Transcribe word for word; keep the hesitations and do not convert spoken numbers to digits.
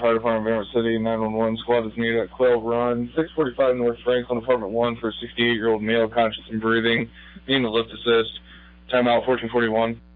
Fire Department, Vanderbilt City, nine one one squad is needed at Quail Run, six forty-five North Franklin, Apartment one for a sixty-eight-year-old male conscious and breathing, needing a lift assist. Timeout fourteen forty-one.